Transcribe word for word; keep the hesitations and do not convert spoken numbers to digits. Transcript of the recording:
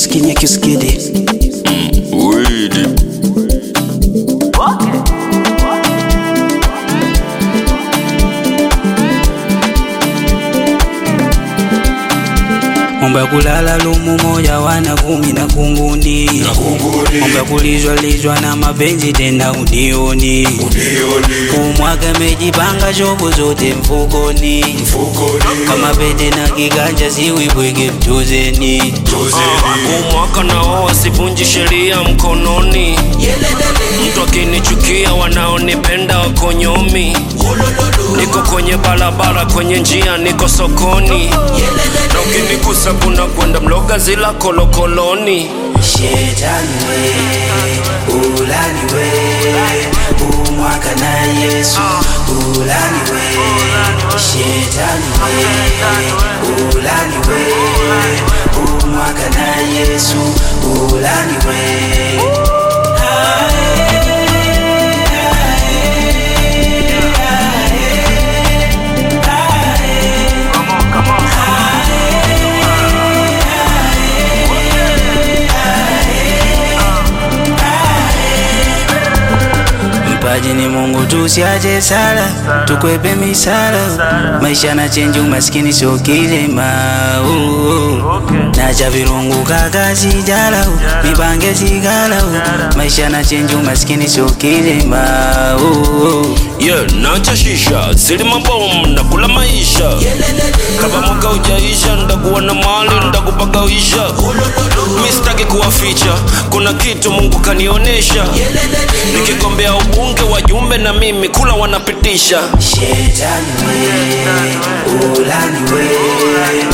Skinny Kiskidi. Weed. Mambo ya kulala lumu moja wana kumi na kunguni. Mambo ya kulizwa lizwa na mapenzi tena unioni. Kumwaka mejipanga shobo zote mfukoni. Kama pete na kiganja siwi bwege mtuzeni. Kumwaka na oa sivunji sheria mkononi. Mtu akinichukia wanaonipenda wako nyomi. Niko kwenye barabara kwenye njia niko sokoni. Na ukinigusa kuna kwenda mloga zila kolokoloni. Shetani we, ulani we, umwaka na Yesu, ulani we. Shetani we, ulani we, umwaka na Yesu, ulani we. Mpaji ni Mungu tusiache sala, tukwepe misala. Maisha na change umaskini sio kilema. Nacha virungu kakazi jala, mipange sigala. Maisha na change umaskini sio kilema. Yeah, nacha shisha, sili mabomu, nakula maisha. Kaba mwaka ujaisha, ndakuwa na mali, ndakupagawisha. Mistaki kuwaficha, kuna kitu Mungu kanionesha. Nikigombea ubunge wajumbe na mimi kula wanapitisha. Shetani we, ulani we,